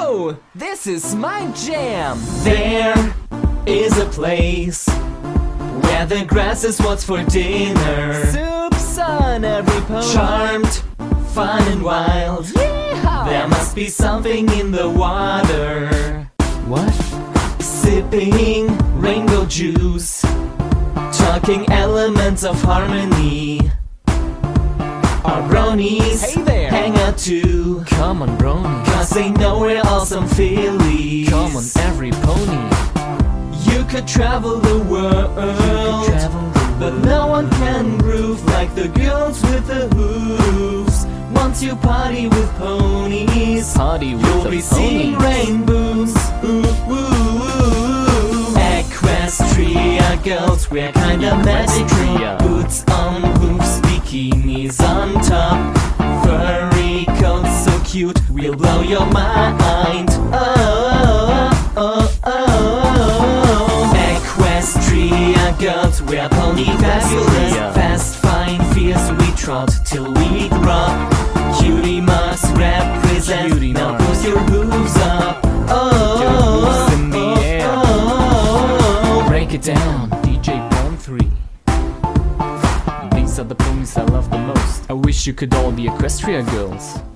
Whoa! This is my jam! There is a place where the grass is what's for dinner. Soup's on every pony. Charmed, fun and wild. Yeehaw! There must be something in the water. What? Sipping rainbow juice, talking elements of harmony. Our bronies Hey there! hang out too, Come on, brony. cause they know we're awesome fillies. Come on, every pony. You could travel the world, but no one can groove like the girls with the hooves. Once you party with ponies, Party with you'll the be seeing ponies. rainbows. Ooh, ooh, ooh. Equestria girls wear kinda magical. Equestria. Boots on roofs, bikinis on top, furry coats so cute, we'll blow your mind. Oh, oh, oh, oh. Equestria girls wear pony fabulous. Equestria. Fast, fine, fierce, we trot till we drop. Cutie marks represent. Cutie Now marks. push your hooves up. Oh, Your hooves in the oh, air. oh, Break it down, DJ Pon 3. These are the ponies I love the most. I wish you could all be Equestria girls.